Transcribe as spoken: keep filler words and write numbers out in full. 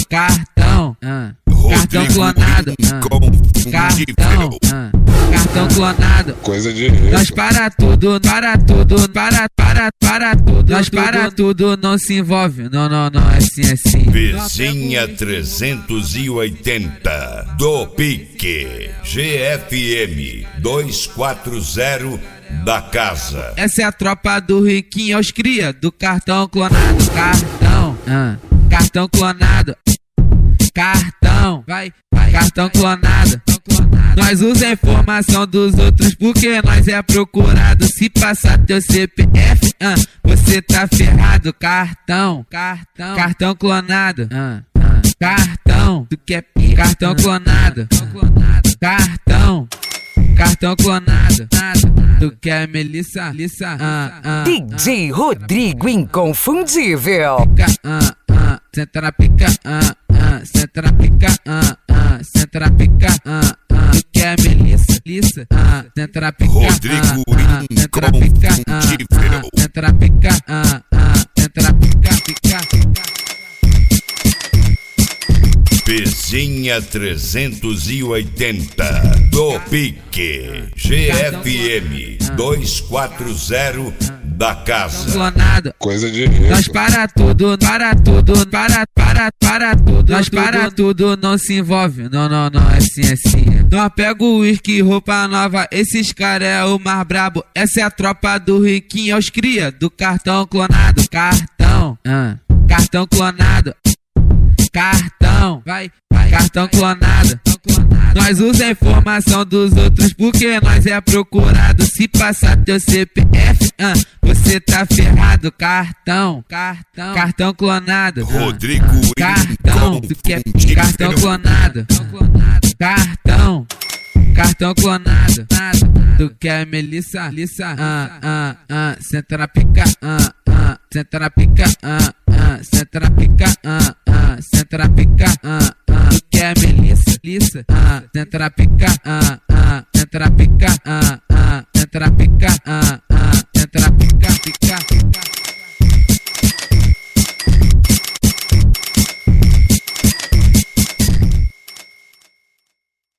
cartão, ah, cartão clonado, ah, cartão, ah, cartão clonado. Coisa de rico. Nós para tudo, para tudo, para, para, para tudo. Nós para tudo, não se envolve, não, não, não, é assim, é assim. Vizinha trezentos e oitenta do Pique, G F M duzentos e quarenta da casa. Essa é a tropa do riquinho, aos cria do cartão clonado. Cartão, ah, cartão clonado. Cartão, vai, vai, cartão clonado. Nós usa a informação dos outros porque nós é procurado. Se passar teu C P F, ah, você tá ferrado. Cartão, cartão, cartão clonado. Ah, ah, cartão, tu quer pica? Cartão clonado. Cartão, cartão clonado. Tu quer Melissa? Lissa, ah, ah, D J Rodrigo Inconfundível. Pica, ah, ah, senta na pica, ah, ah, senta na pica, ah, ah, senta na pica, ah, ah. Tu quer Melissa? Lissa, ah, senta na pica, Rodrigo ah, ah, senta na pica, ah, ah, senta na pica, ah, ah, senta na pica, pica, pica. Vizinha trezentos e oitenta do Pique, G F M duzentos e quarenta da casa. Clonado. Coisa de rico. Nós para tudo, para tudo, para, para, para tudo. Nós para tudo, não se envolve, não, não, não, é assim, é assim. Nós pega o uísque, roupa nova, esses cara é o mais brabo. Essa é a tropa do riquinho, aos cria do cartão clonado. Cartão, ah, cartão clonado. Cartão, vai, vai, cartão clonado. Nós usa a informação dos outros porque nós é procurado. Se passar teu C P F, ah, você tá ferrado. Cartão, cartão, cartão clonado. Rodrigo cartão, tu quer cartão clonado. Cartão, cartão clonado. Tu quer Melissa? Lissa, ah, ah, ah, senta na pica, ah, ah, senta na pica, ah, ah, senta na pica, ah, ah, senta na pica, ah, ah. Tu quer Melissa? Lissa, ah, senta na pica, ah, ah, senta na pica, ah, ah, senta na pica, ah.